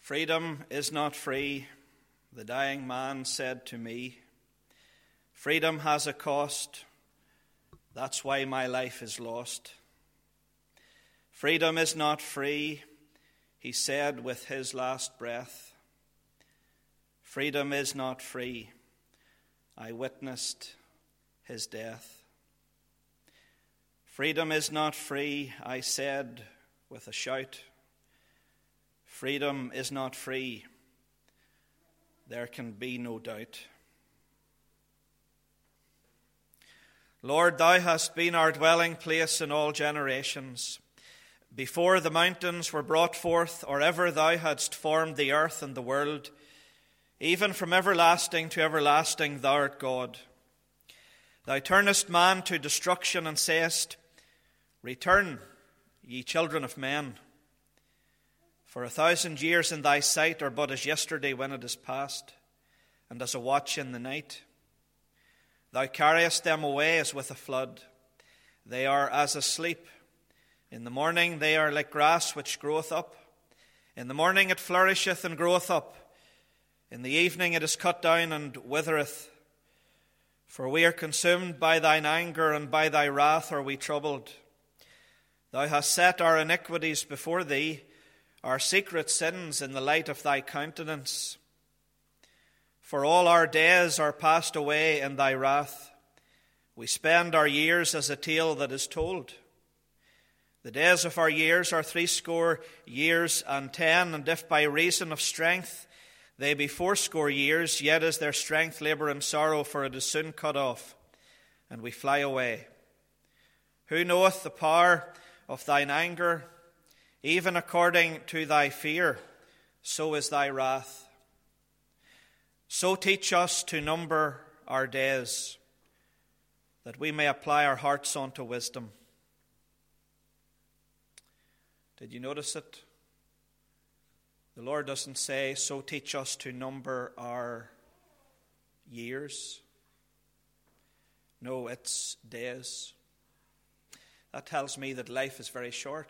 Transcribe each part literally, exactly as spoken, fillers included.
Freedom is not free, the dying man said to me. Freedom has a cost, that's why my life is lost. Freedom is not free, he said with his last breath. Freedom is not free, I witnessed his death. Freedom is not free, I said with a shout. Freedom is not free, there can be no doubt. Lord, thou hast been our dwelling place in all generations. Before the mountains were brought forth, or ever thou hadst formed the earth and the world, even from everlasting to everlasting thou art God. Thou turnest man to destruction and sayest, Return, ye children of men. For a thousand years in thy sight are but as yesterday when it is past, and as a watch in the night. Thou carriest them away as with a flood. They are as asleep. In the morning they are like grass which groweth up. In the morning it flourisheth and groweth up. In the evening it is cut down and withereth. For we are consumed by thine anger, and by thy wrath are we troubled. Thou hast set our iniquities before thee, our secret sins in the light of thy countenance. For all our days are passed away in thy wrath. We spend our years as a tale that is told. The days of our years are threescore years and ten, and if by reason of strength they be fourscore years, yet is their strength labour and sorrow, for it is soon cut off, and we fly away. Who knoweth the power of thine anger? Even according to thy fear, so is thy wrath. So teach us to number our days, that we may apply our hearts unto wisdom. Did you notice it? The Lord doesn't say, so teach us to number our years. No, it's days. That tells me that life is very short.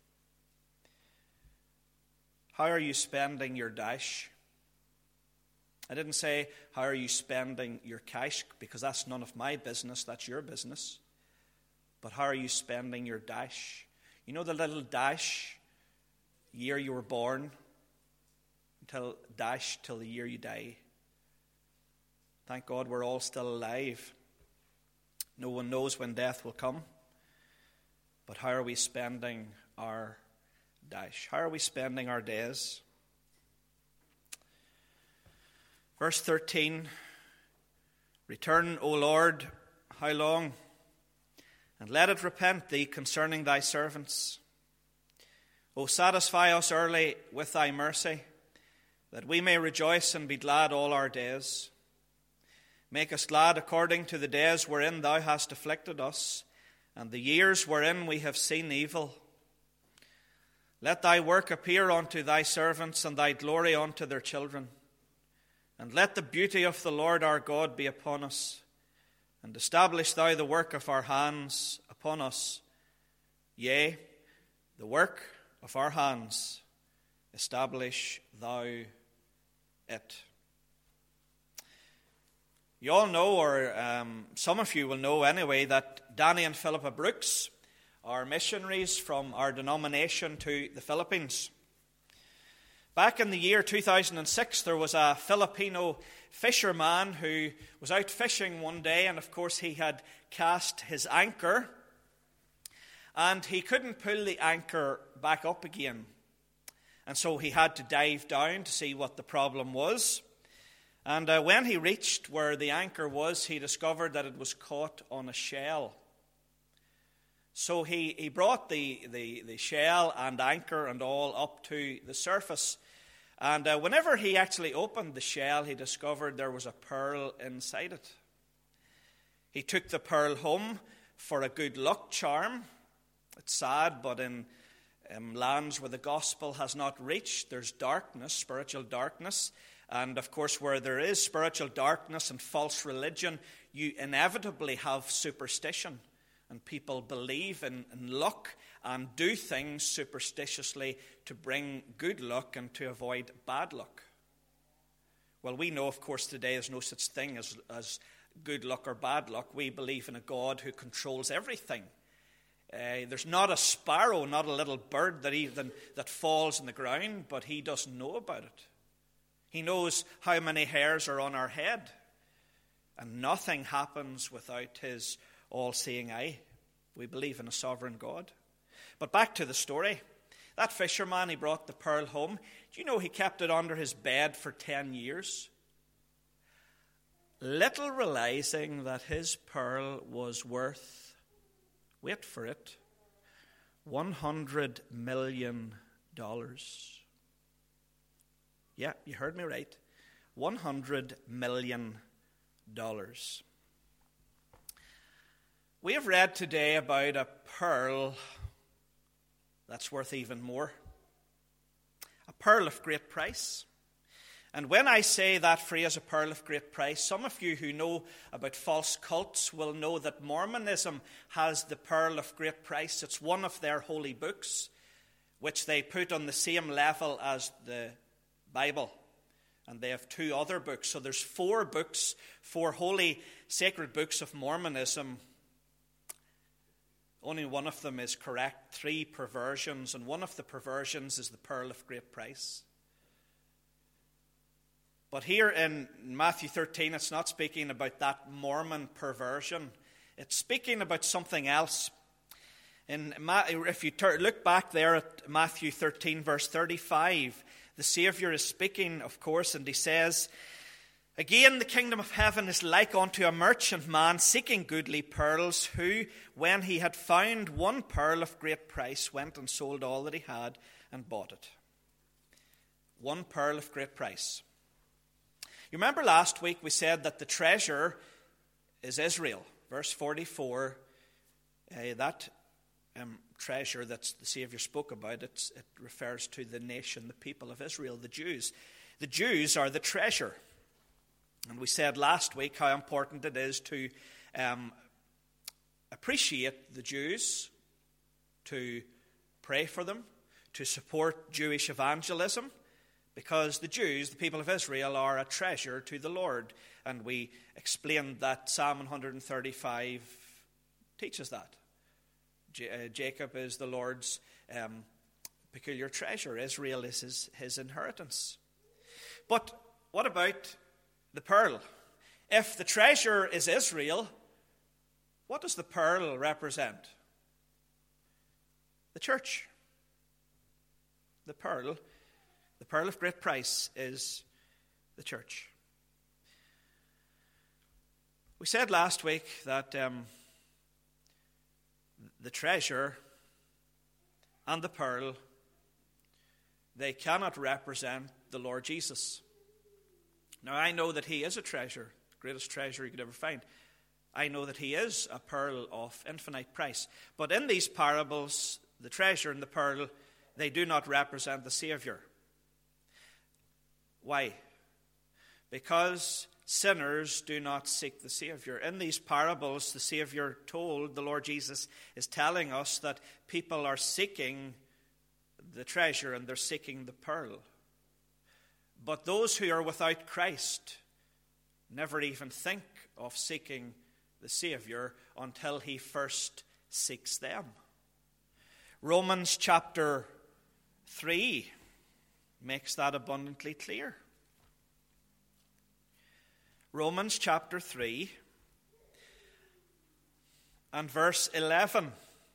How are you spending your dash? I didn't say, how are you spending your cash? Because that's none of my business, that's your business. But how are you spending your dash? You know the little dash, year you were born, until dash till the year you die. Thank God we're all still alive. No one knows when death will come. But how are we spending our dash? How are we spending our days? Verse thirteen, Return, O Lord, how long? And let it repent thee concerning thy servants. O satisfy us early with thy mercy, that we may rejoice and be glad all our days. Make us glad according to the days wherein thou hast afflicted us, and the years wherein we have seen evil. Let thy work appear unto thy servants, and thy glory unto their children. And let the beauty of the Lord our God be upon us, and establish thou the work of our hands upon us. Yea, the work of our hands, establish thou it. You all know, or um, some of you will know anyway, that Danny and Philippa Brooks are missionaries from our denomination to the Philippines. Back in the year two thousand six, there was a Filipino fisherman who was out fishing one day, and of course he had cast his anchor, and he couldn't pull the anchor back up again. And so he had to dive down to see what the problem was. And uh, when he reached where the anchor was, he discovered that it was caught on a shell. So he, he brought the, the, the shell and anchor and all up to the surface. And uh, whenever he actually opened the shell, he discovered there was a pearl inside it. He took the pearl home for a good luck charm. It's sad, but in um, lands where the gospel has not reached, there's darkness, spiritual darkness. And of course, where there is spiritual darkness and false religion, you inevitably have superstition. And people believe in, in luck and do things superstitiously to bring good luck and to avoid bad luck. Well, we know, of course, today there's no such thing as, as good luck or bad luck. We believe in a God who controls everything. Uh, there's not a sparrow, not a little bird that even that falls on the ground, but he doesn't know about it. He knows how many hairs are on our head, and nothing happens without his all-seeing eye. We believe in a sovereign God. But back to the story. That fisherman, he brought the pearl home. Do you know he kept it under his bed for ten years? Little realizing that his pearl was worth, wait for it, one hundred million dollars. Yeah, you heard me right. one hundred million dollars. We have read today about a pearl that's worth even more. A pearl of great price. And when I say that phrase, a pearl of great price, some of you who know about false cults will know that Mormonism has the pearl of great price. It's one of their holy books, which they put on the same level as the Bible. And they have two other books. So there's four books, four holy sacred books of Mormonism. Only one of them is correct, three perversions, and one of the perversions is the pearl of great price. But here in Matthew thirteen, it's not speaking about that Mormon perversion. It's speaking about something else. In, if you look back there at Matthew thirteen, verse thirty-five, the Savior is speaking, of course, and he says, "Again, the kingdom of heaven is like unto a merchant man seeking goodly pearls, who, when he had found one pearl of great price, went and sold all that he had and bought it." One pearl of great price. You remember last week we said that the treasure is Israel. Verse forty-four, uh, that um, treasure that the Savior spoke about, it, it refers to the nation, the people of Israel, the Jews. The Jews are the treasure. And we said last week how important it is to um, appreciate the Jews, to pray for them, to support Jewish evangelism, because the Jews, the people of Israel, are a treasure to the Lord. And we explained that Psalm one thirty-five teaches that. J- uh, Jacob is the Lord's um, peculiar treasure. Israel is his, his inheritance. But what about the pearl? If the treasure is Israel, what does the pearl represent? The church. The pearl, the pearl of great price is the church. We said last week that um, the treasure and the pearl, they cannot represent the Lord Jesus. Now, I know that he is a treasure, the greatest treasure you could ever find. I know that he is a pearl of infinite price. But in these parables, the treasure and the pearl, they do not represent the Savior. Why? Because sinners do not seek the Savior. In these parables, the Savior told, the Lord Jesus is telling us that people are seeking the treasure and they're seeking the pearl. But those who are without Christ never even think of seeking the Savior until he first seeks them. Romans chapter three makes that abundantly clear. Romans chapter three and verse eleven.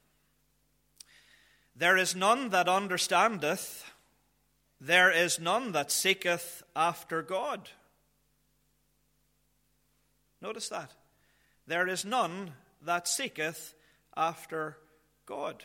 There is none that understandeth, there is none that seeketh after God. Notice that. There is none that seeketh after God.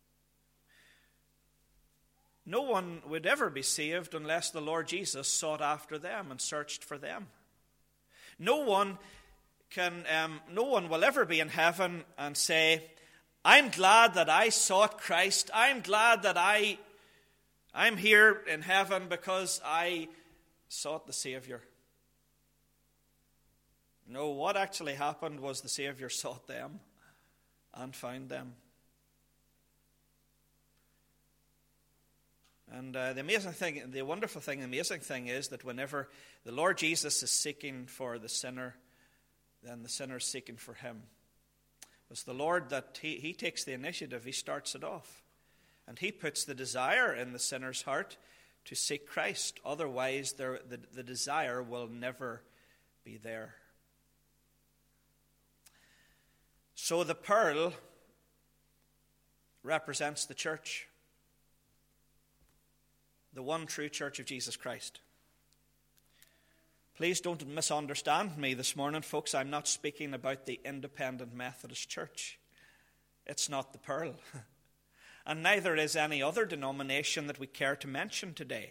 No one would ever be saved unless the Lord Jesus sought after them and searched for them. No one can, um, no one will ever be in heaven and say, I'm glad that I sought Christ. I'm glad that I, I'm here in heaven because I sought the Savior. No, what actually happened was the Savior sought them. and found them. And uh, the amazing thing, the wonderful thing, the amazing thing is that whenever the Lord Jesus is seeking for the sinner, then the sinner is seeking for him. It's the Lord that he, he takes the initiative, he starts it off. And he puts the desire in the sinner's heart to seek Christ. Otherwise, there, the, the desire will never be there. So the pearl represents the church. The one true church of Jesus Christ. Please don't misunderstand me this morning, folks. I'm not speaking about the Independent Methodist Church. It's not the pearl. And neither is any other denomination that we care to mention today.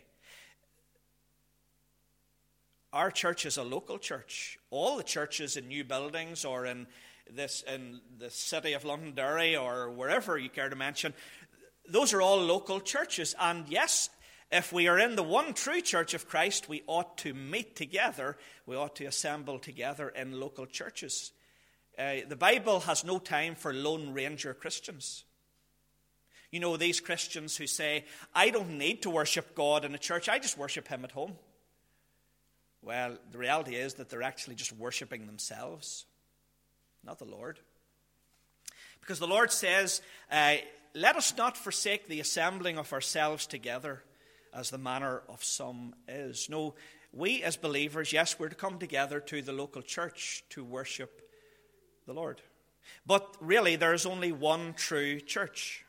Our church is a local church. All the churches in new buildings or in this in the city of Londonderry or wherever you care to mention, those are all local churches. And yes, if we are in the one true church of Christ, we ought to meet together. We ought to assemble together in local churches. Uh, the Bible has no time for Lone Ranger Christians. You know, these Christians who say, I don't need to worship God in a church, I just worship him at home. Well, the reality is that they're actually just worshiping themselves, not the Lord. Because the Lord says, uh, let us not forsake the assembling of ourselves together, as the manner of some is. No, we as believers, yes, we're to come together to the local church to worship the Lord. But really, there is only one true church.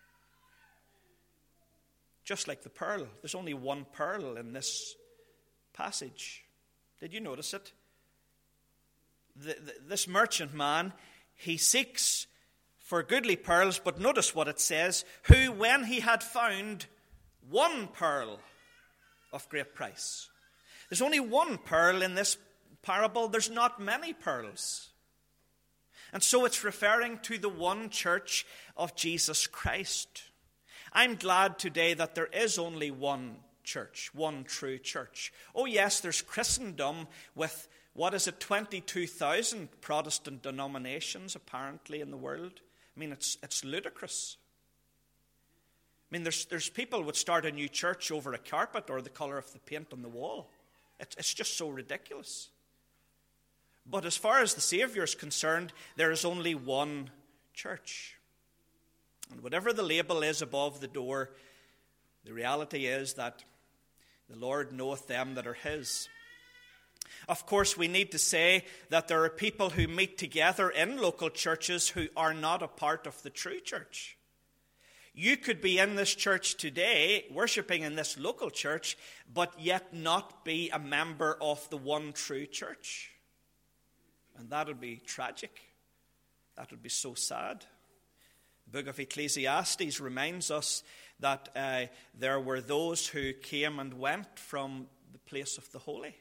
Just like the pearl. There's only one pearl in this passage. Did you notice it? The, the, this merchant man, he seeks for goodly pearls, but notice what it says, who when he had found one pearl of great price. There's only one pearl in this parable. There's not many pearls. And so it's referring to the one church of Jesus Christ. I'm glad today that there is only one church, one true church. Oh yes, there's Christendom with, what is it, twenty-two thousand Protestant denominations apparently in the world. I mean, it's it's ludicrous. I mean, there's there's people would start a new church over a carpet or the color of the paint on the wall. It's, it's just so ridiculous. But as far as the Savior is concerned, there is only one church. And whatever the label is above the door, the reality is that the Lord knoweth them that are his. Of course, we need to say that there are people who meet together in local churches who are not a part of the true church. You could be in this church today, worshiping in this local church, but yet not be a member of the one true church. And that would be tragic. That would be so sad. The book of Ecclesiastes reminds us that uh, there were those who came and went from the place of the holy.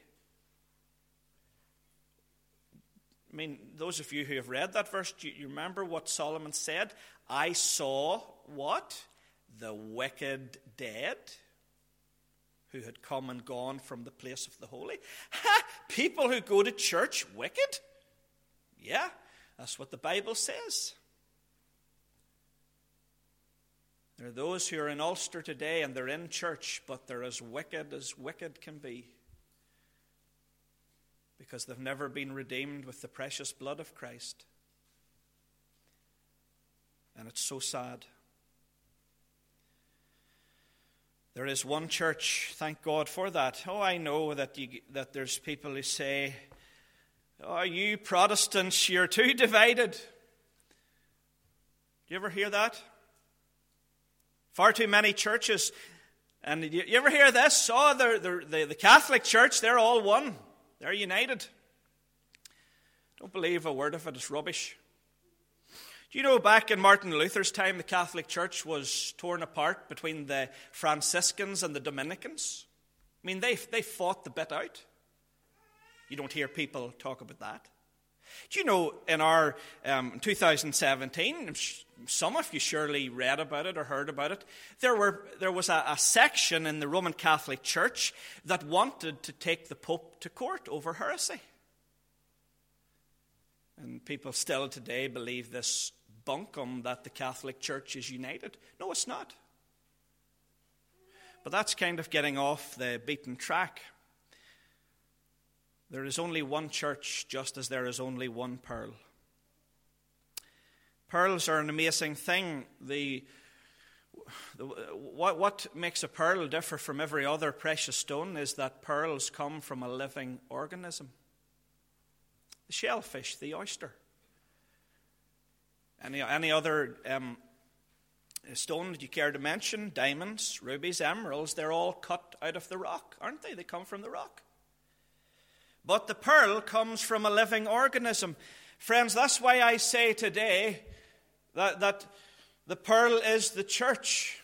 I mean, those of you who have read that verse, do you remember what Solomon said? I saw what? The wicked dead who had come and gone from the place of the holy. Ha! People who go to church wicked? Yeah, that's what the Bible says. There are those who are in Ulster today and they're in church, but they're as wicked as wicked can be. Because they've never been redeemed with the precious blood of Christ. And it's so sad. There is one church, thank God for that. Oh, I know that you, that there's people who say, oh, you Protestants, you're too divided. Do you ever hear that? Far too many churches. And you, you ever hear this? Oh, they're, they're, the, the Catholic Church, they're all one. They're united. Don't believe a word of it. It's rubbish. Do you know back in Martin Luther's time, the Catholic Church was torn apart between the Franciscans and the Dominicans? I mean, they, they fought the bit out. You don't hear people talk about that. Do you know, in our um, two thousand seventeen, some of you surely read about it or heard about it, there were there was a, a section in the Roman Catholic Church that wanted to take the Pope to court over heresy. And people still today believe this bunkum that the Catholic Church is united. No, it's not. But that's kind of getting off the beaten track. There is only one church, just as there is only one pearl. Pearls are an amazing thing. The, the, what, what makes a pearl differ from every other precious stone is that pearls come from a living organism. The shellfish, the oyster. Any, any other um, stone that you care to mention, diamonds, rubies, emeralds, they're all cut out of the rock, aren't they? They come from the rock. But the pearl comes from a living organism. Friends, that's why I say today that, that the pearl is the church.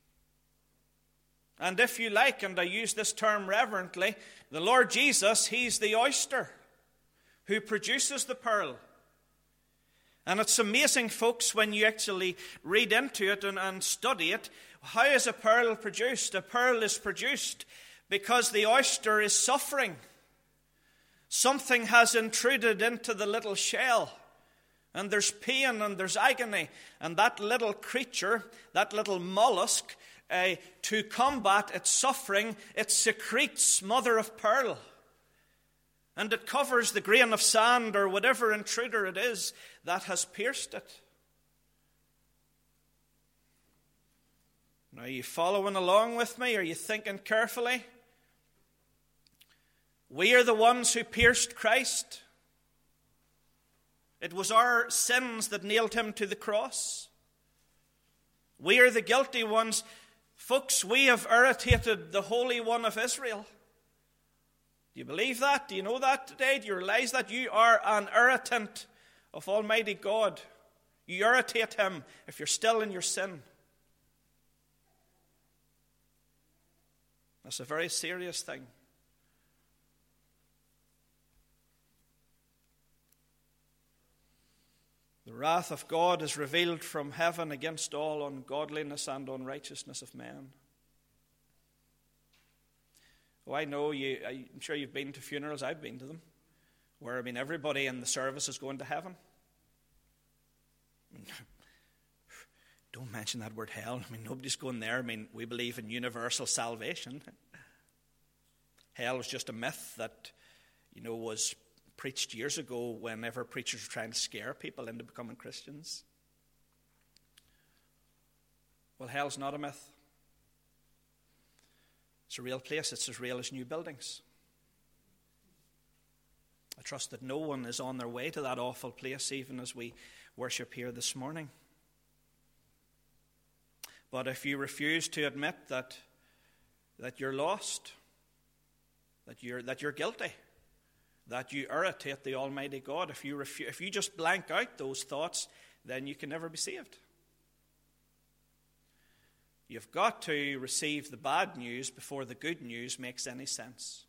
And if you like, and I use this term reverently, the Lord Jesus, he's the oyster who produces the pearl. And it's amazing, folks, when you actually read into it and, and study it. How is a pearl produced? A pearl is produced because the oyster is suffering. Something has intruded into the little shell. And there's pain and there's agony. And that little creature, that little mollusk, uh, to combat its suffering, it secretes mother of pearl. And it covers the grain of sand or whatever intruder it is that has pierced it. Now, are you following along with me? Are you thinking carefully? We are the ones who pierced Christ. It was our sins that nailed him to the cross. We are the guilty ones. Folks, we have irritated the Holy One of Israel. Do you believe that? Do you know that today? Do you realize that you are an irritant of Almighty God? You irritate him if you're still in your sin. That's a very serious thing. The wrath of God is revealed from heaven against all ungodliness and unrighteousness of men. Oh, I know you, I'm sure you've been to funerals, I've been to them, where, I mean, everybody in the service is going to heaven. I mean, don't mention that word hell. I mean, nobody's going there. I mean, we believe in universal salvation. Hell was just a myth that, you know, was preached years ago whenever preachers were trying to scare people into becoming Christians. Well, hell's not a myth. It's a real place. It's as real as new buildings. I trust that no one is on their way to that awful place, even as we worship here this morning. But if you refuse to admit that, that you're lost, that you're, that you're guilty, that you irritate the Almighty God, if you refu- if you just blank out those thoughts, then you can never be saved. You've got to receive the bad news before the good news makes any sense.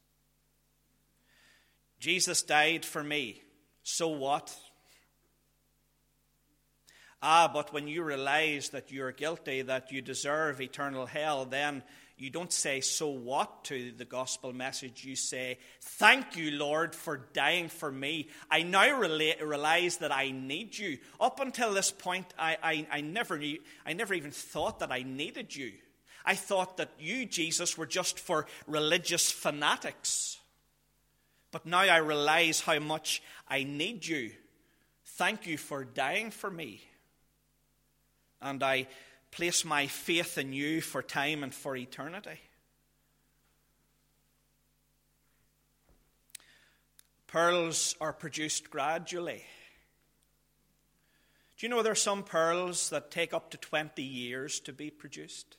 Jesus died for me. So what? Ah, but when you realize that you're guilty, that you deserve eternal hell, then you don't say, so what, to the gospel message. You say, thank you, Lord, for dying for me. I now realize that I need you. Up until this point, I, I, I, never knew, I never even thought that I needed you. I thought that you, Jesus, were just for religious fanatics. But now I realize how much I need you. Thank you for dying for me. And I place my faith in you for time and for eternity. Pearls are produced gradually. Do you know there are some pearls that take up to twenty years to be produced?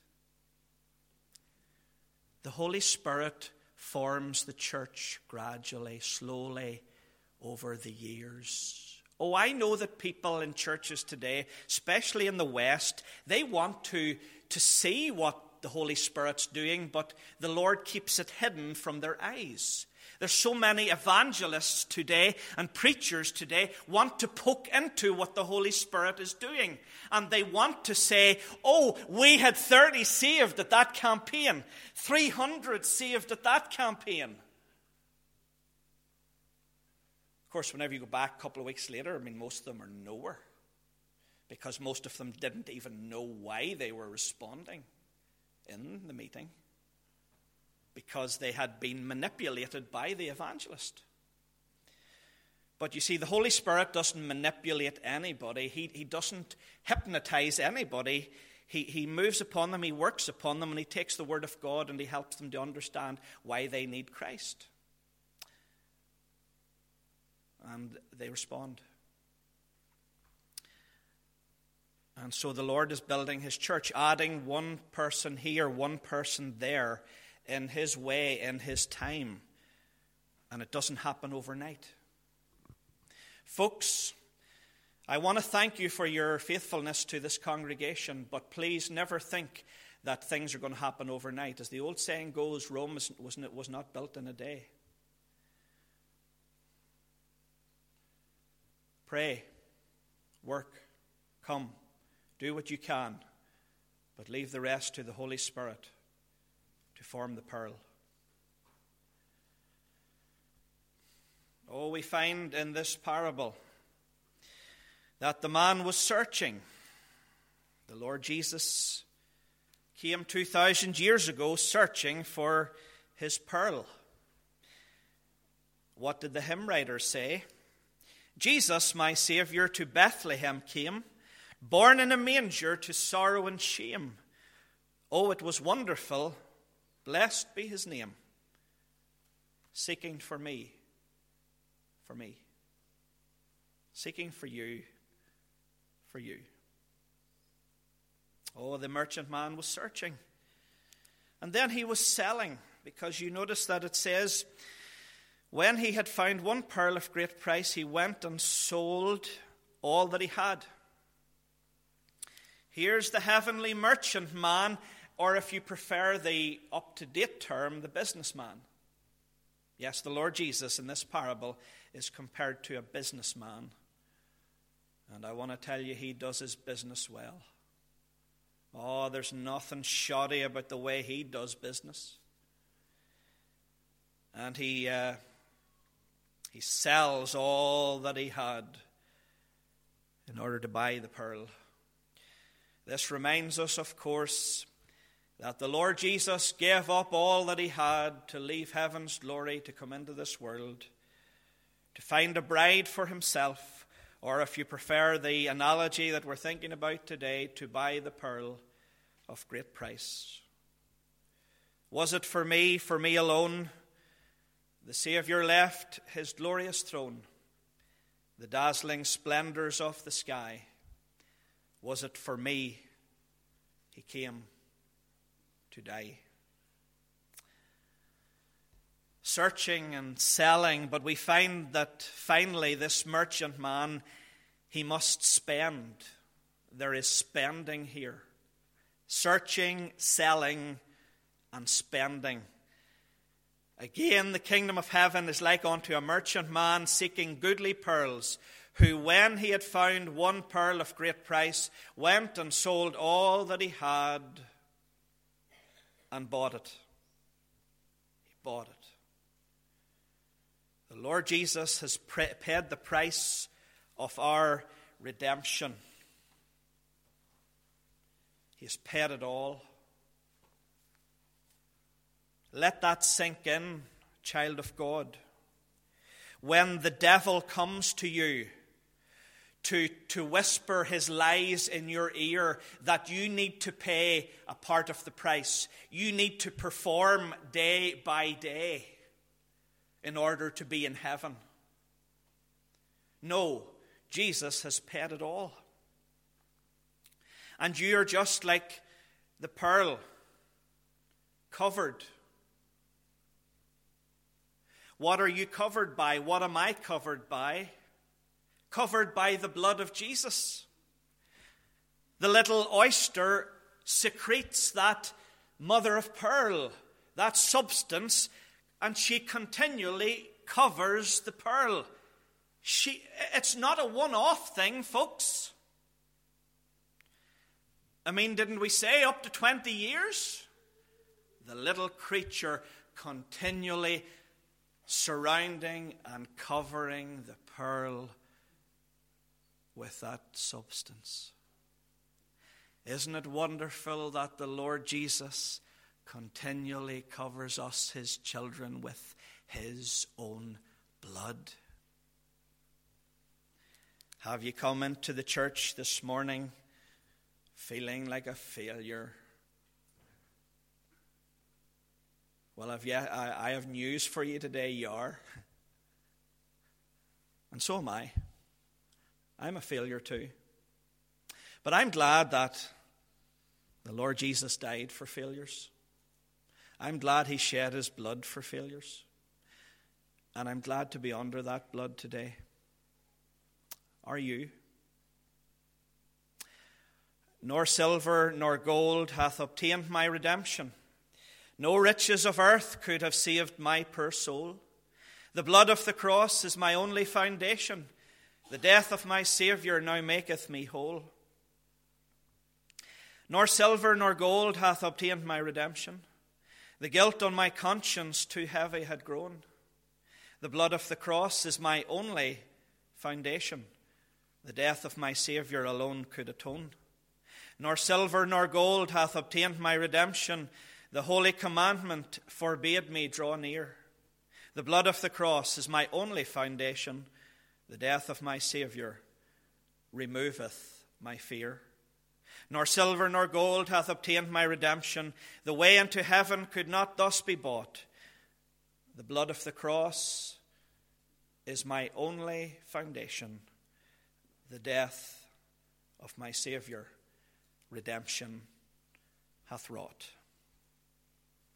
The Holy Spirit forms the church gradually, slowly, over the years. Oh, I know that people in churches today, especially in the West, they want to, to see what the Holy Spirit's doing, but the Lord keeps it hidden from their eyes. There's so many evangelists today and preachers today want to poke into what the Holy Spirit is doing. And they want to say, oh, we had thirty saved at that campaign, three hundred saved at that campaign. Of course, whenever you go back a couple of weeks later, I mean, most of them are nowhere. because most of them didn't even know why they were responding in the meeting, because they had been manipulated by the evangelist. But you see, the Holy Spirit doesn't manipulate anybody. He, he doesn't hypnotize anybody. He, he moves upon them, he works upon them, and he takes the word of God and he helps them to understand why they need Christ. And they respond. And so the Lord is building his church, adding one person here, one person there, in his way, in his time. And it doesn't happen overnight. Folks, I want to thank you for your faithfulness to this congregation, but please never think that things are going to happen overnight. As the old saying goes, Rome was, was not built in a day. Pray, work, come, do what you can, but leave the rest to the Holy Spirit to form the pearl. Oh, we find in this parable that the man was searching. The Lord Jesus came two thousand years ago searching for his pearl. What did the hymn writer say? Jesus, my Savior, to Bethlehem came, born in a manger to sorrow and shame. Oh, it was wonderful, blessed be his name, seeking for me, for me, seeking for you, for you. Oh, the merchant man was searching. And then he was selling, because you notice that it says, when he had found one pearl of great price, he went and sold all that he had. Here's the heavenly merchant man, or if you prefer the up-to-date term, the businessman. Yes, the Lord Jesus in this parable is compared to a businessman. And I want to tell you, he does his business well. Oh, there's nothing shoddy about the way he does business. And he uh, he sells all that he had in order to buy the pearl. This reminds us, of course, that the Lord Jesus gave up all that he had to leave heaven's glory to come into this world, to find a bride for himself, or if you prefer the analogy that we're thinking about today, to buy the pearl of great price. Was it for me, for me alone, the Savior left his glorious throne, the dazzling splendors of the sky? Was it for me he came to die? Searching and selling, but we find that finally this merchant man, he must spend. There is spending here. Searching, selling, and spending. Again, the kingdom of heaven is like unto a merchant man seeking goodly pearls, who, when he had found one pearl of great price, went and sold all that he had and bought it. He bought it. The Lord Jesus has paid the price of our redemption. He has paid it all. Let that sink in, child of God. When the devil comes to you to, to whisper his lies in your ear that you need to pay a part of the price, you need to perform day by day in order to be in heaven. No, Jesus has paid it all. And you are just like the pearl, covered. What are you covered by? What am I covered by? Covered by the blood of Jesus. The little oyster secretes that mother of pearl, that substance, and she continually covers the pearl. She, it's not a one-off thing, folks. I mean, didn't we say up to twenty years? The little creature continually surrounding and covering the pearl with that substance. Isn't it wonderful that the Lord Jesus continually covers us, his children, with his own blood? Have you come into the church this morning feeling like a failure? Well, I've yet, I, I have news for you today. You are. And so am I. I'm a failure too. But I'm glad that the Lord Jesus died for failures. I'm glad he shed his blood for failures. And I'm glad to be under that blood today. Are you? Nor silver nor gold hath obtained my redemption. No riches of earth could have saved my poor soul. The blood of the cross is my only foundation. The death of my Saviour now maketh me whole. Nor silver nor gold hath obtained my redemption. The guilt on my conscience too heavy had grown. The blood of the cross is my only foundation. The death of my Saviour alone could atone. Nor silver nor gold hath obtained my redemption. The holy commandment forbade me draw near. The blood of the cross is my only foundation. The death of my Saviour removeth my fear. Nor silver nor gold hath obtained my redemption. The way into heaven could not thus be bought. The blood of the cross is my only foundation. The death of my Saviour redemption hath wrought.